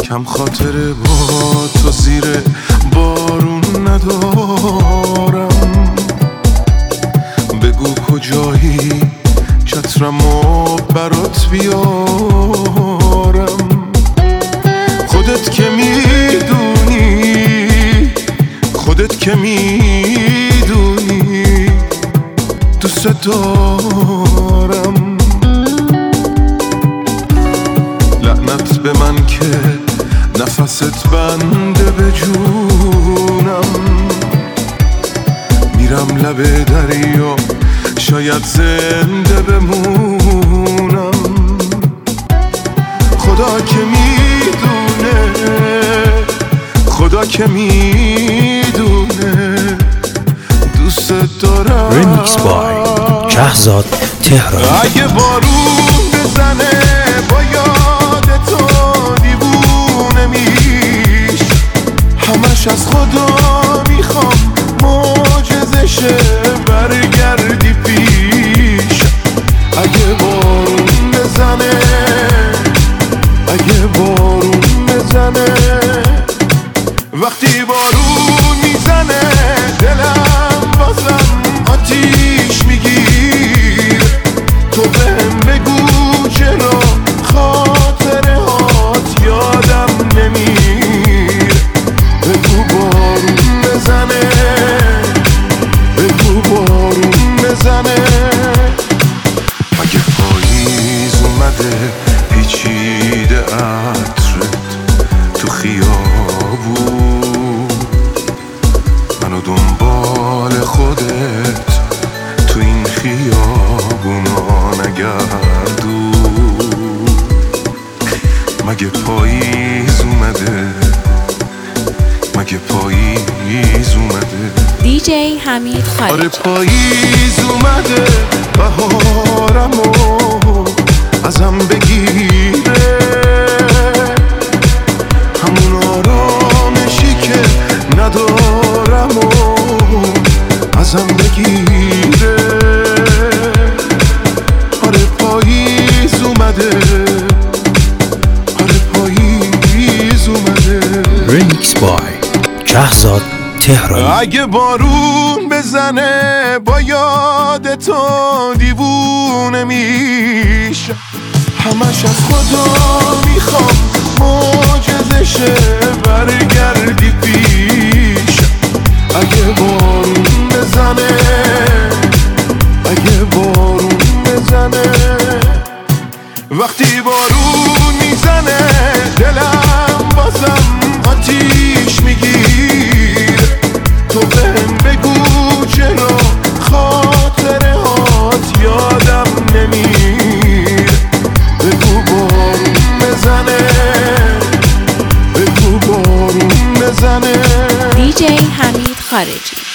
کم خاطره با تو زیر بارون ندارم. بگو کجایی چترمو برات بیارم. خودت که میدونی، خودت که میدونی دوست دارم. لعنت به من که نفست بنده به جونم. میرم لب دریا شاید زنده بمونم. خدا که میدونه، خدا که میدونه دوست دارم. ریمیکس بای شهزاد تهران. اگه بارون بزنه با یاد تو دیوونه میش، همش از خدا میخوام معجزشه برگردی پیش. اگه بارون بزنه، اگه بارون بزنه، وقتی بارون میزنه دلم بازم آتیش میگیر. تو بهم بگو چرا خاطره هات یادم نمیر. بگو بارون بزنه، بگو بارون بزنه. اگه پاییز اومده پیچیده عطرت تو خیابون، منو دنبال خودت تو این خیابونا نگردون. مگه پاییز اومده، مگه پاییز اومده. دیجی حمید خالجی. آره پاییز اومده بهارمو ازم بگیره. همون آرامشی که ندارم و ازم بگیره. آره پاییز اومده، آره پاییز اومده. ریمیکس بای شهزاد تهران. اگه بارون بزنه با یاد تو دیوونه میش، همش از خدا میخوام معجزشه برگردی پیش. اگه بارون بزنه، اگه بارون بزنه، وقتی بارون میزنه دلم بازم آتیش میگیر. تو بهم بگو چرا خاطره هات یادم نمیر. بگو بارون بزنه، بگو بارون بزنه. دیجی حمید خالجی.